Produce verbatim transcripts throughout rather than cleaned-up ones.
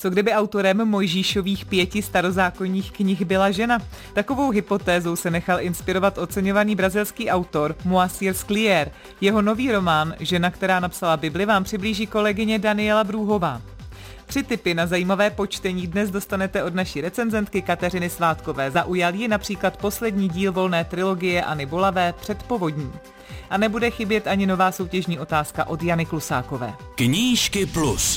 Co kdyby autorem Mojžíšových pěti starozákonních knih byla žena? Takovou hypotézou se nechal inspirovat oceňovaný brazilský autor Moacir Scliar. Jeho nový román Žena, která napsala Bibli, vám přiblíží kolegyně Daniela Brůhová. Tři tipy na zajímavé počtení dnes dostanete od naší recenzentky Kateřiny Svátkové. Zaujal ji například poslední díl volné trilogie Anny Bolavé Předpovodní. A nebude chybět ani nová soutěžní otázka od Jany Klusákové. Knížky plus.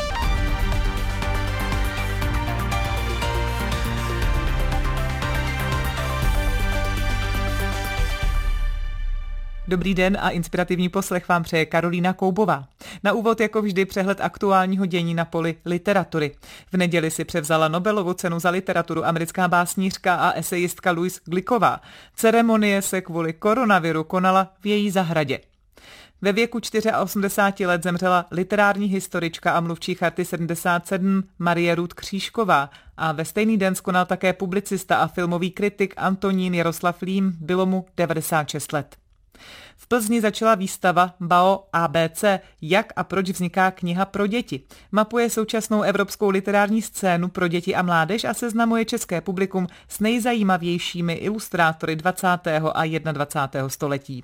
Dobrý den a inspirativní poslech vám přeje Karolína Koubová. Na úvod jako vždy přehled aktuálního dění na poli literatury. V neděli si převzala Nobelovu cenu za literaturu americká básnířka a esejistka Louise Glücková. Ceremonie se kvůli koronaviru konala v její zahradě. Ve věku osmdesáti čtyř let zemřela literární historička a mluvčí Charty sedmdesát sedm Marie Ruth Křížková a ve stejný den skonal také publicista a filmový kritik Antonín Jaroslav Lím, bylo mu devadesát šest let. V Plzni začala výstava Bao A B C, jak a proč vzniká kniha pro děti. Mapuje současnou evropskou literární scénu pro děti a mládež a seznamuje české publikum s nejzajímavějšími ilustrátory dvacátého a dvacátého prvního století.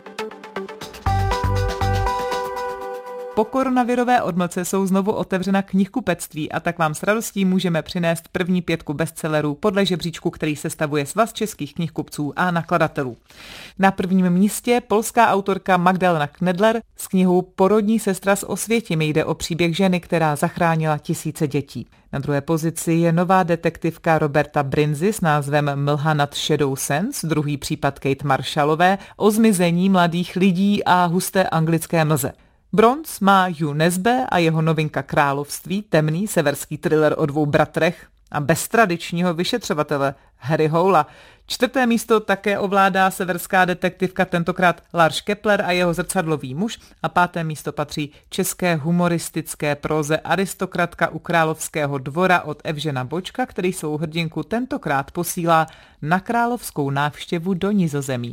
Po koronavirové odmlce jsou znovu otevřena knihkupectví a tak vám s radostí můžeme přinést první pětku bestsellerů podle žebříčku, který sestavuje Svaz českých knihkupců a nakladatelů. Na prvním místě polská autorka Magdalena Knedler s knihou Porodní sestra z Osvětimi. Jde o příběh ženy, která zachránila tisíce dětí. Na druhé pozici je nová detektivka Roberta Brinzy s názvem Mlha nad Shadow Sands, druhý případ Kate Marshallové o zmizení mladých lidí a husté anglické mlze. Bronz má Hugh Nesbe a jeho novinka Království, temný severský thriller o dvou bratrech a bez tradičního vyšetřovatele Harry Howla. Čtvrté místo také ovládá severská detektivka, tentokrát Lars Kepler a jeho Zrcadlový muž, a páté místo patří české humoristické próze Aristokratka u královského dvora od Evžena Bočka, který svou hrdinku tentokrát posílá na královskou návštěvu do Nizozemí.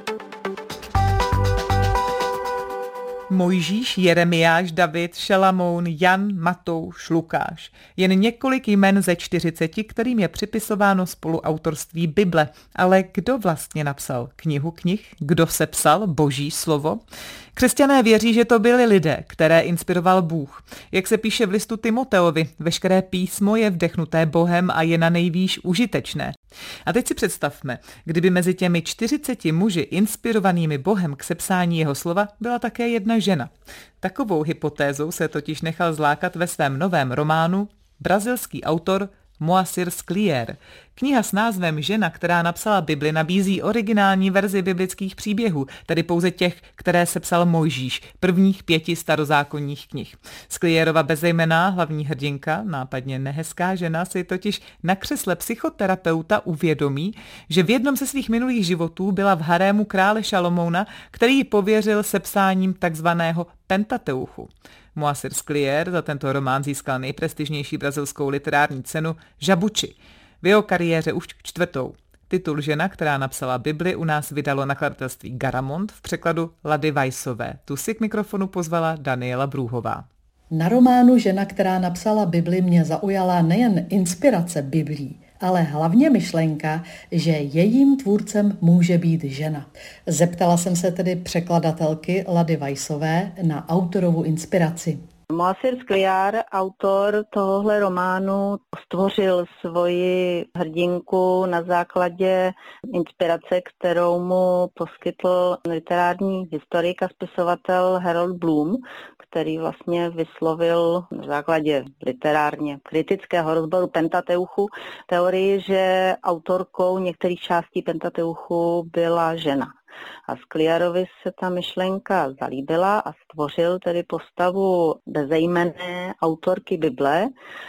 Mojžíš, Jeremiáš, David, Šalamoun, Jan, Matouš, Lukáš. Jen několik jmen ze čtyřiceti, kterým je připisováno spoluautorství Bible. Ale kdo vlastně napsal knihu knih? Kdo sepsal Boží slovo? Křesťané věří, že to byli lidé, které inspiroval Bůh. Jak se píše v listu Timoteovi, veškeré písmo je vdechnuté Bohem a je na nejvýš užitečné. A teď si představme, kdyby mezi těmi čtyřiceti muži inspirovanými Bohem k sepsání jeho slova byla také jedna žena. Takovou hypotézou se totiž nechal zlákat ve svém novém románu brazilský autor Moacir Scliar. Kniha s názvem Žena, která napsala Bibli, nabízí originální verzi biblických příběhů, tedy pouze těch, které sepsal Mojžíš, prvních pěti starozákonních knih. Scliarova bezejmenná hlavní hrdinka, nápadně nehezká žena, si totiž na křesle psychoterapeuta uvědomí, že v jednom ze svých minulých životů byla v harému krále Šalomouna, který ji pověřil sepsáním takzvaného Pentateuchu. Moacir Scliar za tento román získal nejprestižnější brazilskou literární cenu Jabuti. V jeho kariéře už čtvrtou. Titul Žena, která napsala Bibli, u nás vydalo nakladatelství Garamond v překladu Lady Weissové. Tu si k mikrofonu pozvala Daniela Brůhová. Na románu Žena, která napsala Bibli, mě zaujala nejen inspirace Biblí, ale hlavně myšlenka, že jejím tvůrcem může být žena. Zeptala jsem se tedy překladatelky Lady Weissové na autorovu inspiraci. Moacir Scliar, autor tohohle románu, stvořil svoji hrdinku na základě inspirace, kterou mu poskytl literární historik a spisovatel Harold Bloom, který vlastně vyslovil na základě literárně kritického rozboru Pentateuchu teorii, že autorkou některých částí Pentateuchu byla žena. A Scliarovi se ta myšlenka zalíbila a stvořil tedy postavu bezejmenné autorky Bible,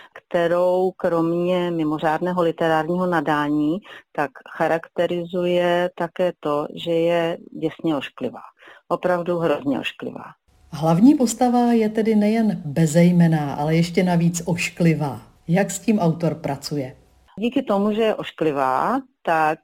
kterou kromě mimořádného literárního nadání tak charakterizuje také to, že je děsně ošklivá. Opravdu hrozně ošklivá. Hlavní postava je tedy nejen bezejmenná, ale ještě navíc ošklivá. Jak s tím autor pracuje? Díky tomu, že je ošklivá, tak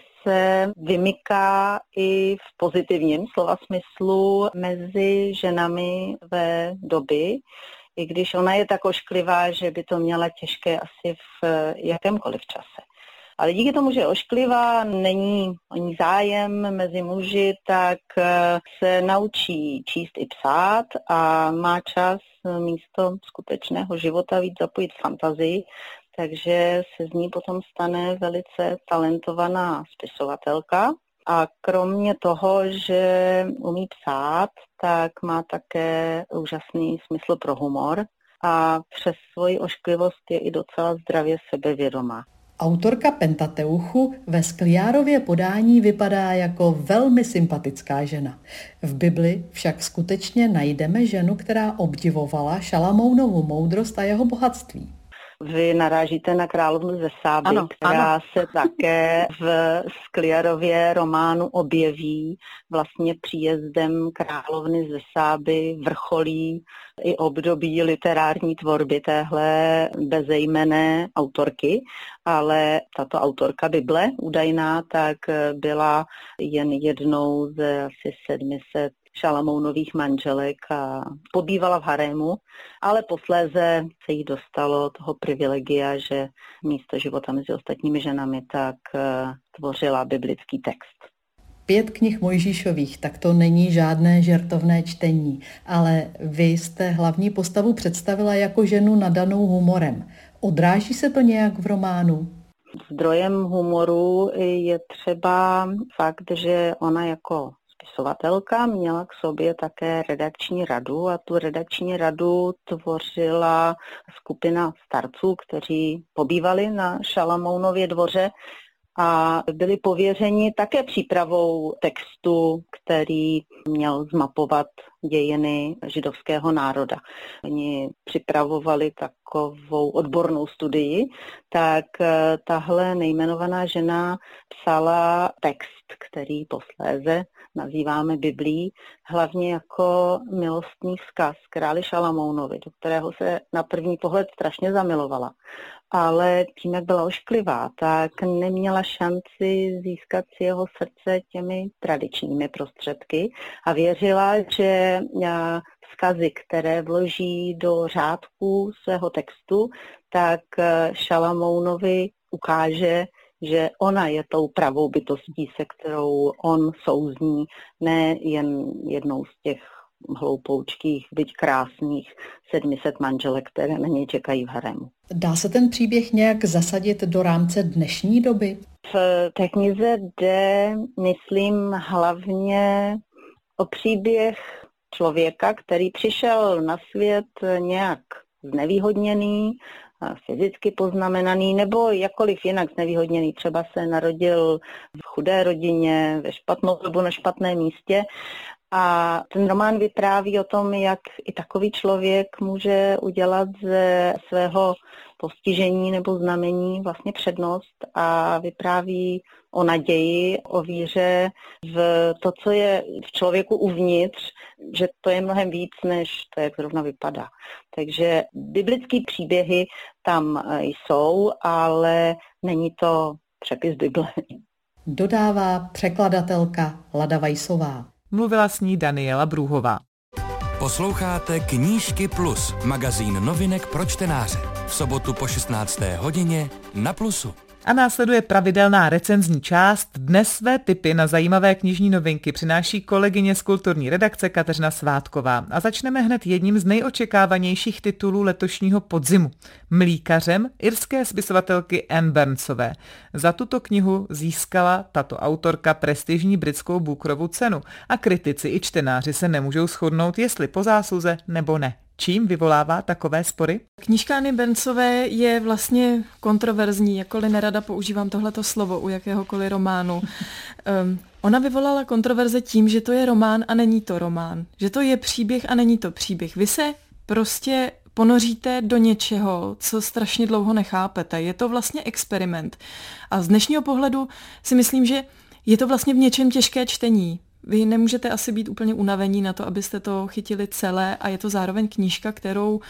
se vymyká i v pozitivním slova smyslu mezi ženami ve doby, i když ona je tak ošklivá, že by to měla těžké asi v jakémkoliv čase. Ale díky tomu, že je ošklivá, není o ní zájem mezi muži, tak se naučí číst i psát a má čas místo skutečného života víc zapojit fantazii, takže se z ní potom stane velice talentovaná spisovatelka. A kromě toho, že umí psát, tak má také úžasný smysl pro humor a přes svoji ošklivost je i docela zdravě sebevědomá. Autorka Pentateuchu ve Skliárově podání vypadá jako velmi sympatická žena. V Bibli však skutečně najdeme ženu, která obdivovala Šalamounovu moudrost a jeho bohatství. Vy narážíte na královnu ze Sáby, ano, která ano. se také v Skliarově románu objeví. Vlastně příjezdem královny ze Sáby vrcholí i období literární tvorby téhle bezejmenné autorky, ale tato autorka Bible údajná tak byla jen jednou ze asi sedmi set Šalamounových manželek a pobývala v harému, ale posléze se jí dostalo toho privilegia, že místo života mezi ostatními ženami tak tvořila biblický text. Pět knih Mojžíšových, tak to není žádné žertovné čtení, ale vy jste hlavní postavu představila jako ženu nadanou humorem. Odráží se to nějak v románu? Zdrojem humoru je třeba fakt, že ona jako spisovatelka měla k sobě také redakční radu a tu redakční radu tvořila skupina starců, kteří pobývali na Šalamounově dvoře a byli pověřeni také přípravou textu, který měl zmapovat dějiny židovského národa. Oni připravovali takovou odbornou studii, tak tahle nejmenovaná žena psala text, který posléze nazýváme Biblií, hlavně jako milostný vzkaz králi Šalamounovi, do kterého se na první pohled strašně zamilovala. Ale tím, jak byla ošklivá, tak neměla šanci získat si jeho srdce těmi tradičními prostředky a věřila, že vzkazy, které vloží do řádků svého textu, tak Šalamounovi ukáže, že ona je tou pravou bytostí, se kterou on souzní, ne jen jednou z těch hloupoučkých, byť krásných sedmi set manželek, které na něj čekají v harému. Dá se ten příběh nějak zasadit do rámce dnešní doby? V té knize jde, myslím, hlavně o příběh člověka, který přišel na svět nějak znevýhodněný, fyzicky poznamenaný nebo jakkoliv jinak znevýhodněný. Třeba se narodil v chudé rodině, ve špatnou dobu na špatném místě. A ten román vypráví o tom, jak i takový člověk může udělat ze svého postižení nebo znamení vlastně přednost a vypráví o naději, o víře v to, co je v člověku uvnitř, že to je mnohem víc, než to, jak zrovna vypadá. Takže biblické příběhy tam jsou, ale není to přepis Bible. Dodává překladatelka Lada Vajsová. Mluvila s ní Daniela Brůhová. Posloucháte Knížky Plus, magazín novinek pro čtenáře. V sobotu po šestnácté hodině na Plusu. A následuje pravidelná recenzní část. Dnes své tipy na zajímavé knižní novinky přináší kolegyně z kulturní redakce Kateřina Svátková. A začneme hned jedním z nejočekávanějších titulů letošního podzimu. Mlýkařem irské spisovatelky Anne Burnsové. Za tuto knihu získala tato autorka prestižní britskou Bookerovu cenu a kritici i čtenáři se nemůžou shodnout, jestli po zásluze nebo ne. Čím vyvolává takové spory? Knížka Anny Burnsové je vlastně kontroverzní, jakkoliv nerada používám tohleto slovo u jakéhokoliv románu. Um, ona vyvolala kontroverze tím, že to je román a není to román. Že to je příběh a není to příběh. Vy se prostě ponoříte do něčeho, co strašně dlouho nechápete. Je to vlastně experiment. A z dnešního pohledu si myslím, že je to vlastně v něčem těžké čtení. Vy nemůžete asi být úplně unavení na to, abyste to chytili celé a je to zároveň knížka, kterou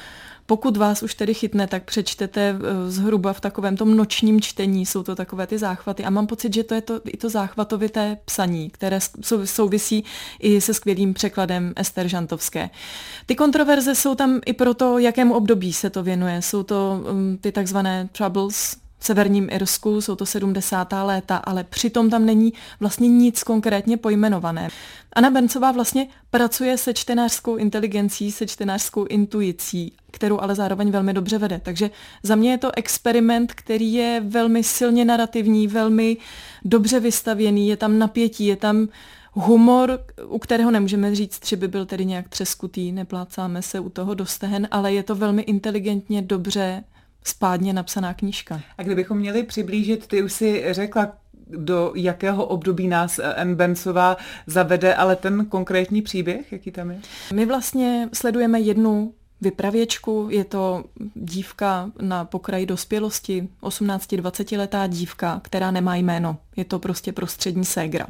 Pokud vás už tedy chytne, tak přečtete zhruba v takovém tom nočním čtení, jsou to takové ty záchvaty a mám pocit, že to je to, i to záchvatovité psaní, které souvisí i se skvělým překladem Ester Žantovské. Ty kontroverze jsou tam i pro to, jakému období se to věnuje. Jsou to um, ty takzvané troubles v severním Irsku, jsou to sedmdesátá léta, ale přitom tam není vlastně nic konkrétně pojmenované. Anna Berncová vlastně pracuje se čtenářskou inteligencí, se čtenářskou intuicí, kterou ale zároveň velmi dobře vede. Takže za mě je to experiment, který je velmi silně narrativní, velmi dobře vystavěný, je tam napětí, je tam humor, u kterého nemůžeme říct, že by byl tedy nějak třeskutý, neplácáme se u toho do stehen, ale je to velmi inteligentně, dobře, spádně napsaná knížka. A kdybychom měli přiblížit, ty už si řekla, do jakého období nás Anne Berncová zavede, ale ten konkrétní příběh, jaký tam je? My vlastně sledujeme jednu vypravěčku, je to dívka na pokraji dospělosti, osmnácti-dvacetiletá dívka, která nemá jméno, je to prostě prostřední ségra.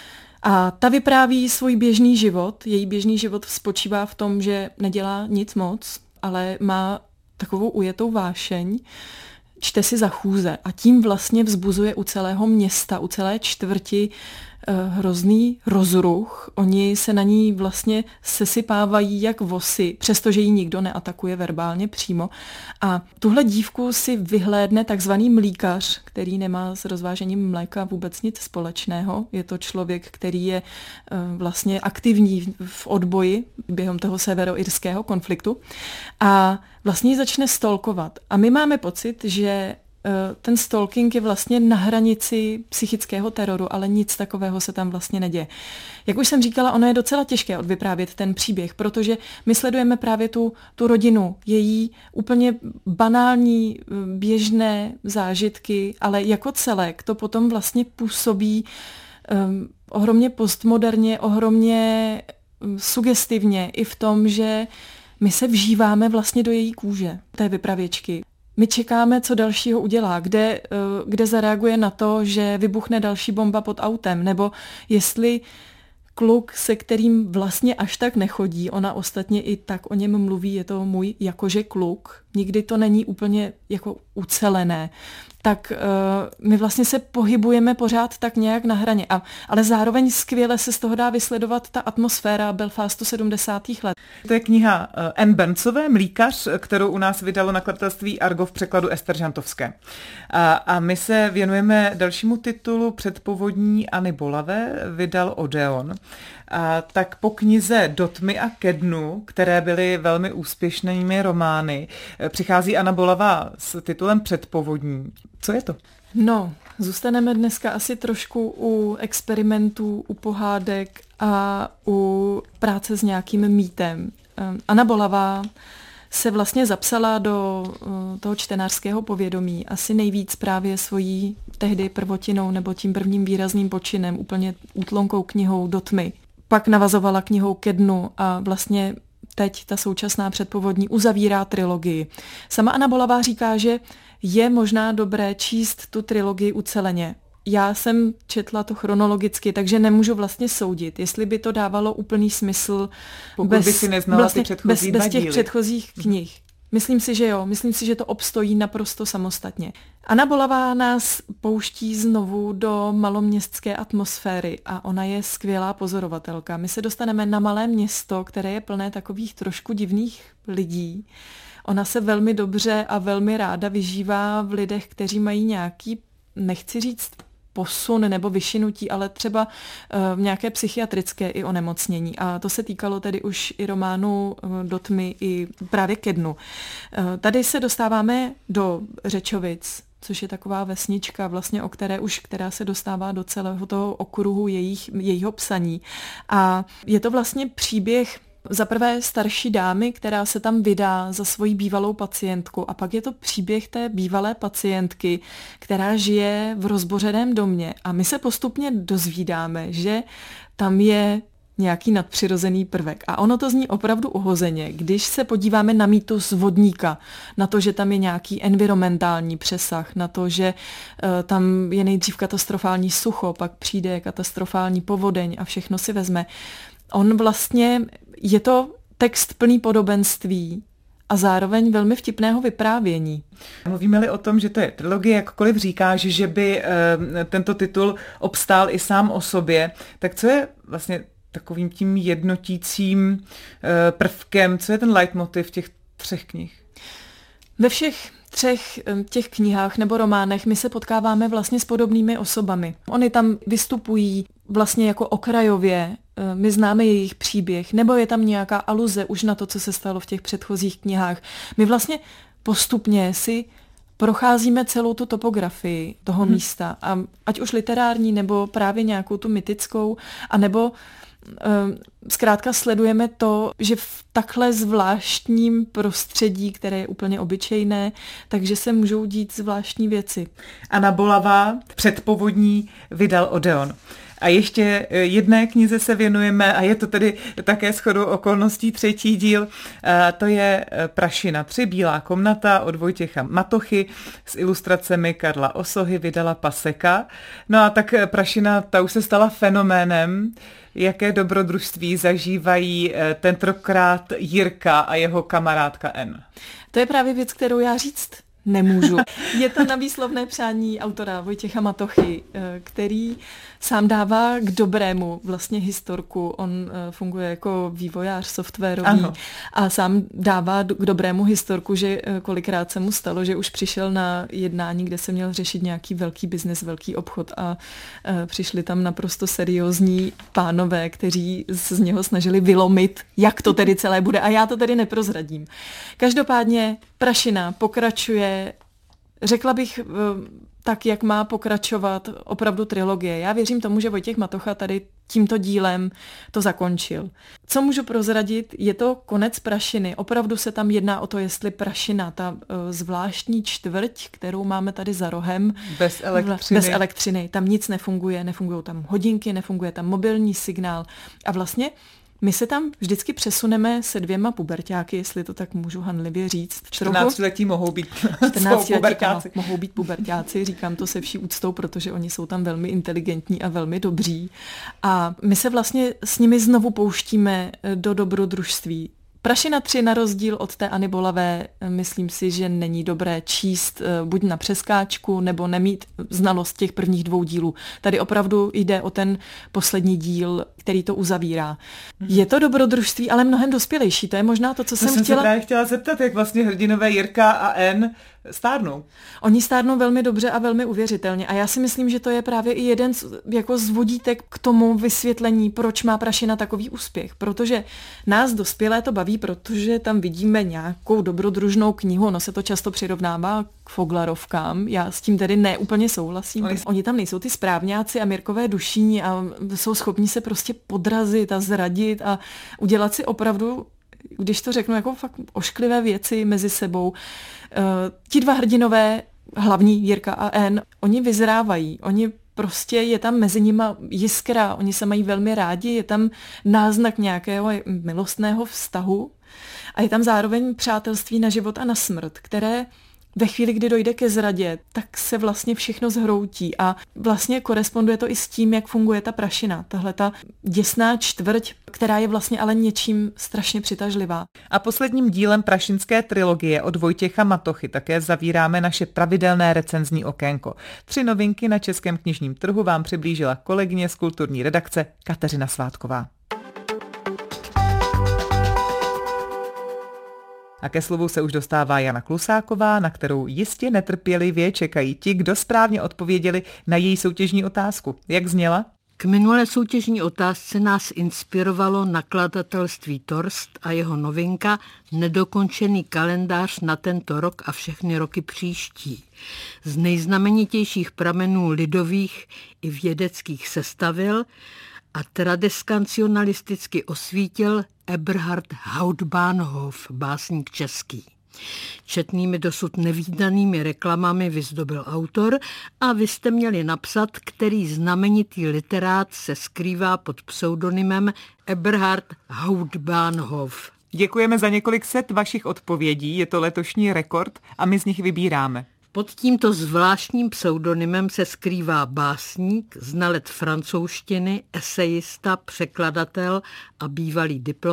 A ta vypráví svůj běžný život, její běžný život spočívá v tom, že nedělá nic moc, ale má takovou ujetou vášeň, čte si za chůze a tím vlastně vzbuzuje u celého města, u celé čtvrti hrozný rozruch. Oni se na ní vlastně sesypávají jak vosy, přestože ji nikdo neatakuje verbálně přímo. A tuhle dívku si vyhlédne takzvaný mlýkař, který nemá s rozvážením mléka vůbec nic společného. Je to člověk, který je vlastně aktivní v odboji během toho severoirského konfliktu a vlastně ji začne stalkovat. A my máme pocit, že ten stalking je vlastně na hranici psychického teroru, ale nic takového se tam vlastně neděje. Jak už jsem říkala, ono je docela těžké odvyprávět ten příběh, protože my sledujeme právě tu, tu rodinu, její úplně banální, běžné zážitky, ale jako celek to potom vlastně působí um, ohromně postmoderně, ohromně um, sugestivně i v tom, že my se vžíváme vlastně do její kůže, té vypravěčky. My čekáme, co dalšího udělá, kde, kde zareaguje na to, že vybuchne další bomba pod autem, nebo jestli kluk, se kterým vlastně až tak nechodí, ona ostatně i tak o něm mluví, je to můj jakože kluk, nikdy to není úplně jako ucelené, tak uh, my vlastně se pohybujeme pořád tak nějak na hraně. A, ale zároveň skvěle se z toho dá vysledovat ta atmosféra Belfastu sedmdesátých let. To je kniha Anne Berncové, Mlýkař, kterou u nás vydalo nakladatelství Argo v překladu Ester Žantovské. A, a my se věnujeme dalšímu titulu Předpovodní Anny Bolavé, vydal Odeon. A tak po knize Do tmy a ke dnu, které byly velmi úspěšnými romány, přichází Anna Bolavá s titulem Předpovodní. Co je to? No, zůstaneme dneska asi trošku u experimentů, u pohádek a u práce s nějakým mýtem. Anna Bolavá se vlastně zapsala do toho čtenářského povědomí asi nejvíc právě svojí tehdy prvotinou nebo tím prvním výrazným počinem, úplně útlonkou knihou Do tmy. Pak navazovala knihou Ke dnu a vlastně teď ta současná Předpovodní uzavírá trilogii. Sama Anna Bolavá říká, že je možná dobré číst tu trilogii uceleně. Já jsem četla to chronologicky, takže nemůžu vlastně soudit, jestli by to dávalo úplný smysl Pokud bez, by si neznala vlastně, ty předchozí bez, bez těch díly. předchozích knih. Myslím si, že jo. Myslím si, že to obstojí naprosto samostatně. Anna Bolavá nás pouští znovu do maloměstské atmosféry a ona je skvělá pozorovatelka. My se dostaneme na malé město, které je plné takových trošku divných lidí. Ona se velmi dobře a velmi ráda vyžívá v lidech, kteří mají nějaký, nechci říct posun nebo vyšinutí, ale třeba uh, nějaké psychiatrické i onemocnění. A to se týkalo tedy už i románu uh, Do tmy, i právě Ke dnu. Uh, tady se dostáváme do Řečovic, což je taková vesnička, vlastně o které už, která se dostává do celého toho okruhu jejich, jejího psaní. A je to vlastně příběh za prvé starší dámy, která se tam vydá za svoji bývalou pacientku, a pak je to příběh té bývalé pacientky, která žije v rozbořeném domě, a my se postupně dozvídáme, že tam je nějaký nadpřirozený prvek. A ono to zní opravdu uhozeně, když se podíváme na mýtus vodníka, na to, že tam je nějaký environmentální přesah, na to, že uh, tam je nejdřív katastrofální sucho, pak přijde katastrofální povodeň a všechno si vezme. On vlastně, je to text plný podobenství a zároveň velmi vtipného vyprávění. Mluvíme-li o tom, že to je trilogie, jakkoliv říkáš, že by e, tento titul obstál i sám o sobě, tak co je vlastně takovým tím jednotícím e, prvkem, co je ten leitmotiv těch třech knih? Ve všech třech těch knihách nebo románech my se potkáváme vlastně s podobnými osobami. Oni tam vystupují vlastně jako okrajově, my známe jejich příběh, nebo je tam nějaká aluze už na to, co se stalo v těch předchozích knihách. My vlastně postupně si procházíme celou tu topografii toho hmm. místa, a ať už literární, nebo právě nějakou tu mytickou, anebo zkrátka sledujeme to, že v takhle zvláštním prostředí, které je úplně obyčejné, takže se můžou dít zvláštní věci. Anna Bolavá, Předpovodní, vydal Odeon. A ještě jedné knize se věnujeme, a je to tedy také shodou okolností třetí díl, to je Prašina tři, Bílá komnata od Vojtěcha Matochy s ilustracemi Karla Osohy, vydala Paseka. No a tak Prašina, ta už se stala fenoménem. Jaké dobrodružství zažívají tentokrát Jirka a jeho kamarádka N? To je právě věc, kterou já říct nemůžu. Je to na výslovné přání autora Vojtěcha Matochy, který sám dává k dobrému vlastně historku. On funguje jako vývojář softwarový ano. a sám dává k dobrému historku, že kolikrát se mu stalo, že už přišel na jednání, kde se měl řešit nějaký velký biznes, velký obchod a přišli tam naprosto seriózní pánové, kteří z něho snažili vylomit, jak to tedy celé bude, a já to tedy neprozradím. Každopádně Prašina pokračuje, řekla bych, tak, jak má pokračovat opravdu trilogie. Já věřím tomu, že Vojtěch Matocha tady tímto dílem to zakončil. Co můžu prozradit, je to konec Prašiny. Opravdu se tam jedná o to, jestli Prašina, ta uh, zvláštní čtvrť, kterou máme tady za rohem, bez elektřiny. bez elektřiny, tam nic nefunguje, nefungují tam hodinky, nefunguje tam mobilní signál. A vlastně my se tam vždycky přesuneme se dvěma puberťáky, jestli to tak můžu hanlivě říct. čtrnáctiletí mohou být puberťáci. mohou být puberťáci, říkám to se vší úctou, protože oni jsou tam velmi inteligentní a velmi dobří. A my se vlastně s nimi znovu pouštíme do dobrodružství. Prašina tři na rozdíl od té Anny Bolavé, myslím si, že není dobré číst buď na přeskáčku, nebo nemít znalost těch prvních dvou dílů. Tady opravdu jde o ten poslední díl, který to uzavírá. Je to dobrodružství, ale mnohem dospělejší. To je možná to, co to jsem, jsem chtěla... se chtěla zeptat, jak vlastně hrdinové Jirka a N stárnou. Oni stárnou velmi dobře a velmi uvěřitelně. A já si myslím, že to je právě i jeden z, jako z vodítek k tomu vysvětlení, proč má Prašina takový úspěch. Protože nás dospělé to baví, protože tam vidíme nějakou dobrodružnou knihu. Ono se to často přirovnává k foglarovkám. Já s tím tedy neúplně souhlasím. Oni, Oni tam nejsou ty správňáci a Mirkové dušíni a jsou schopni se prostě podrazit a zradit a udělat si opravdu, když to řeknu, jako fakt ošklivé věci mezi sebou. Uh, ti dva hrdinové, hlavní Jirka a N, oni vyzrávají, oni prostě je tam mezi nima jiskra, oni se mají velmi rádi, je tam náznak nějakého milostného vztahu a je tam zároveň přátelství na život a na smrt, které ve chvíli, kdy dojde ke zradě, tak se vlastně všechno zhroutí a vlastně koresponduje to i s tím, jak funguje ta Prašina, tahle ta děsná čtvrť, která je vlastně ale něčím strašně přitažlivá. A posledním dílem prašinské trilogie od Vojtěcha Matochy také zavíráme naše pravidelné recenzní okénko. Tři novinky na českém knižním trhu vám přiblížila kolegyně z kulturní redakce Kateřina Svátková. A ke slovu se už dostává Jana Klusáková, na kterou jistě netrpělivě čekají ti, kdo správně odpověděli na její soutěžní otázku. Jak zněla? K minulé soutěžní otázce nás inspirovalo nakladatelství Torst a jeho novinka Nedokončený kalendář na tento rok a všechny roky příští. Z nejznamenitějších pramenů lidových i vědeckých sestavil a tradiskancionalisticky osvítil Eberhard Hautbahnhof, básník český. Četnými dosud nevídanými reklamami vyzdobil autor a vy jste měli napsat, který znamenitý literát se skrývá pod pseudonymem Eberhard Hautbahnhof. Děkujeme za několik set vašich odpovědí, je to letošní rekord a my z nich vybíráme. Pod tímto zvláštním pseudonymem se skrývá básník, znalec francouzštiny, esejista, překladatel a bývalý diplomat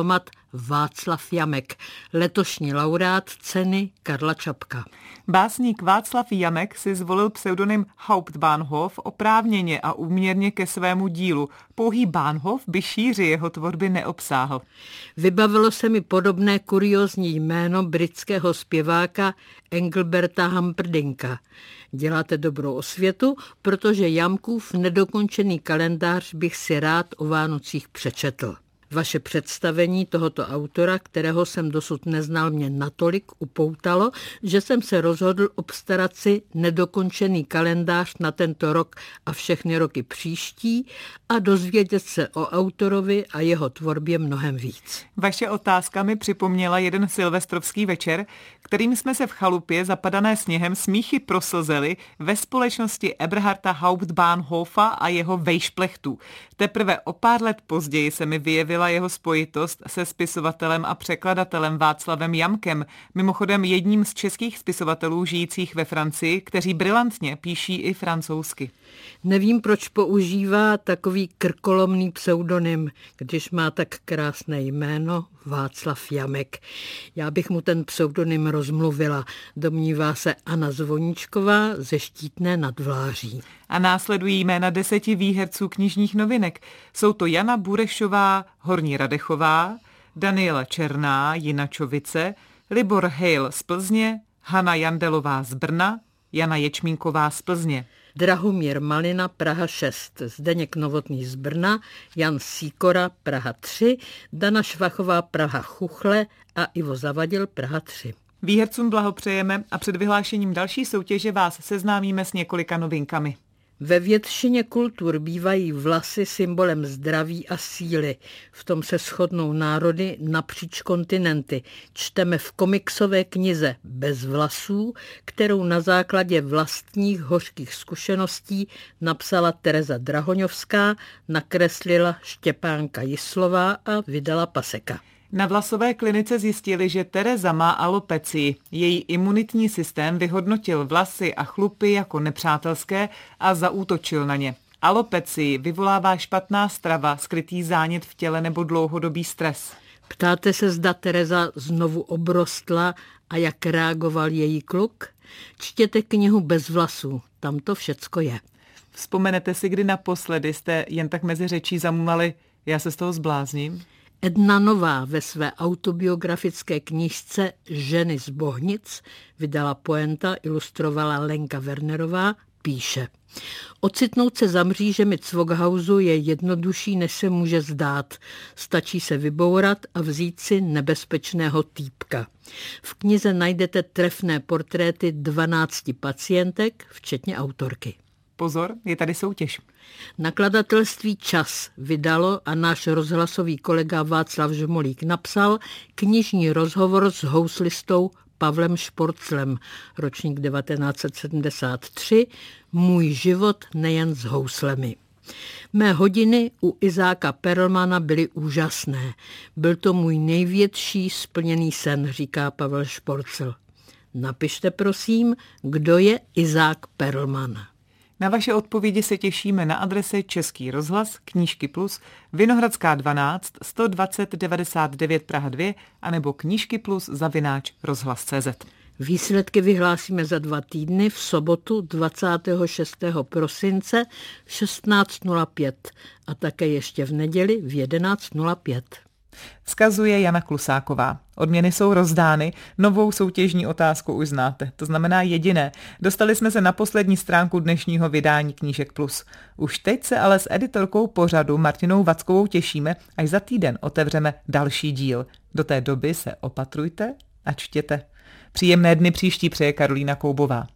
Václav Jamek, letošní laureát ceny Karla Čapka. Básník Václav Jamek si zvolil pseudonym Hauptbahnhof oprávněně a úměrně ke svému dílu. Pouhý Bahnhof by šíři jeho tvorby neobsáhl. Vybavilo se mi podobné kuriózní jméno britského zpěváka Engelberta Humperdinka. Děláte dobrou osvětu, protože Jamkův nedokončený kalendář bych si rád o Vánocích přečetl. Vaše představení tohoto autora, kterého jsem dosud neznal, mě natolik upoutalo, že jsem se rozhodl obstarat si nedokončený kalendář na tento rok a všechny roky příští a dozvědět se o autorovi a jeho tvorbě mnohem víc. Vaše otázka mi připomněla jeden silvestrovský večer, kterým jsme se v chalupě zapadané sněhem smíchy proslzeli ve společnosti Eberharda Hauptbahnhofa a jeho vejšplechtů. Teprve o pár let později se mi vyjevila jeho spojitost se spisovatelem a překladatelem Václavem Jamkem, mimochodem jedním z českých spisovatelů žijících ve Francii, kteří brilantně píší i francouzsky. Nevím, proč používá takový krkolomný pseudonym, když má tak krásné jméno Václav Jamek. Já bych mu ten pseudonym rozmluvila, domnívá se Anna Zvoníčková ze Štítné nad Vláří. A následují jména deseti výherců knižních novinek. Jsou to Jana Burešová, Horní Radechová, Daniela Černá, Jinačovice, Libor Hejl z Plzně, Hana Jandelová z Brna, Jana Ječmínková z Plzně. Drahomír Malina, Praha šest, Zdeněk Novotný z Brna, Jan Sýkora, Praha tři, Dana Švachová, Praha Chuchle a Ivo Zavadil, Praha tři. Výhercům blahopřejeme a před vyhlášením další soutěže vás seznámíme s několika novinkami. Ve většině kultur bývají vlasy symbolem zdraví a síly. V tom se shodnou národy napříč kontinenty. Čteme v komiksové knize Bez vlasů, kterou na základě vlastních hořkých zkušeností napsala Tereza Drahoňovská, nakreslila Štěpánka Jislová a vydala Paseka. Na vlasové klinice zjistili, že Tereza má alopecii. Její imunitní systém vyhodnotil vlasy a chlupy jako nepřátelské a zaútočil na ně. Alopecii vyvolává špatná strava, skrytý zánět v těle nebo dlouhodobý stres. Ptáte se, zda Tereza znovu obrostla a jak reagoval její kluk? Čtěte knihu Bez vlasů, tam to všecko je. Vzpomenete si, kdy naposledy jste jen tak mezi řečí zamumlali, já se z toho zblázním? Edna Nová ve své autobiografické knížce Ženy z Bohnic, vydala poenta, ilustrovala Lenka Wernerová, píše: Ocitnout se za mřížemi Cvokhausu je jednodušší, než se může zdát. Stačí se vybourat a vzít si nebezpečného týpka. V knize najdete trefné portréty dvanácti pacientek, včetně autorky. Pozor, je tady soutěž. Nakladatelství Čas vydalo a náš rozhlasový kolega Václav Žmolík napsal knižní rozhovor s houslistou Pavlem Šporclem, ročník devatenáct set sedmdesát tři, Můj život nejen s houslemi. Mé hodiny u Izáka Perlmana byly úžasné. Byl to můj největší splněný sen, říká Pavel Šporcl. Napište prosím, kdo je Izák Perlman. Na vaše odpovědi se těšíme na adrese Český rozhlas, Knížky Plus, Vinohradská dvanáct, sto dvacet devadesát devět Praha dva, anebo knížky plus zavináč rozhlas tečka cé zet. Výsledky vyhlásíme za dva týdny v sobotu dvacátého šestého prosince v šestnáct nula pět a také ještě v neděli v jedenáct nula pět. Vzkazuje Jana Klusáková. Odměny jsou rozdány, novou soutěžní otázku už znáte, to znamená jediné. Dostali jsme se na poslední stránku dnešního vydání Knížek Plus. Už teď se ale s editorkou pořadu Martinou Vackovou těšíme, až za týden otevřeme další díl. Do té doby se opatrujte a čtěte. Příjemné dny příští přeje Karolína Koubová.